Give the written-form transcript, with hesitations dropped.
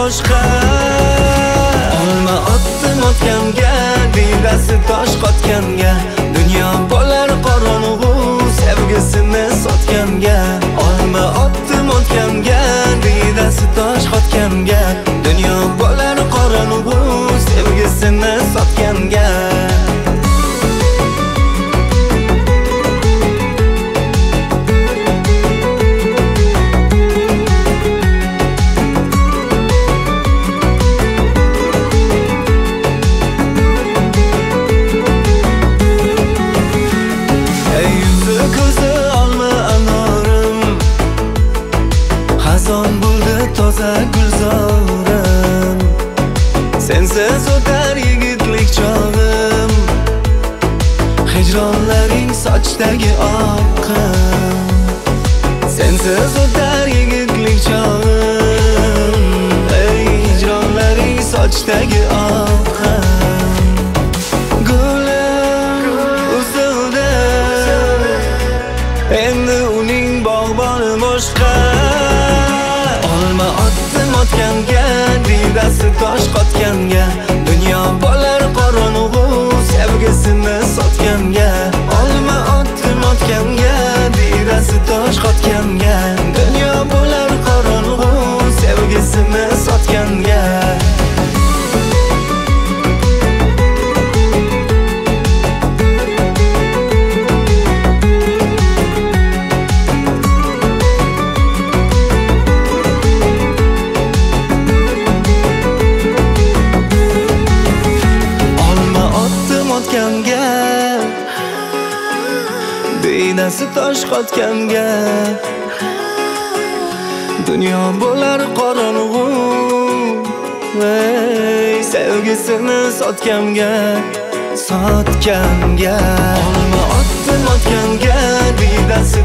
boshqa. Olma otdim otganga, diydasi tosh qotganga, dunyo bo'lar qorong'u sevgisini sotganga. Olma otdim otganga, diydasi tosh qotganga, dunyo bo'lar qorong'u sevgisini sotganga. Toza gulzorim, sensiz o'tar yigitlik chog'im, hijronlaring sochdagi oqim. Sensiz o'tar yigitlik chog'im, hijronlaring sochdagi oqim. Gulim uzildi, endi uning bog'boni boshqa. Olma otdim otganga, diydasi tosh qotganga, dunyo bo'lar qorong'u sevgisini sotganga. Olma otdim otganga, diydasi tosh qotganga, dunyo bo'lar qorong'u sevgisini sotganga. Diydasi tosh qotganga, dunyo bo'lar qorong'u sevgisini sotganga. Olma otdim otganga, diydasi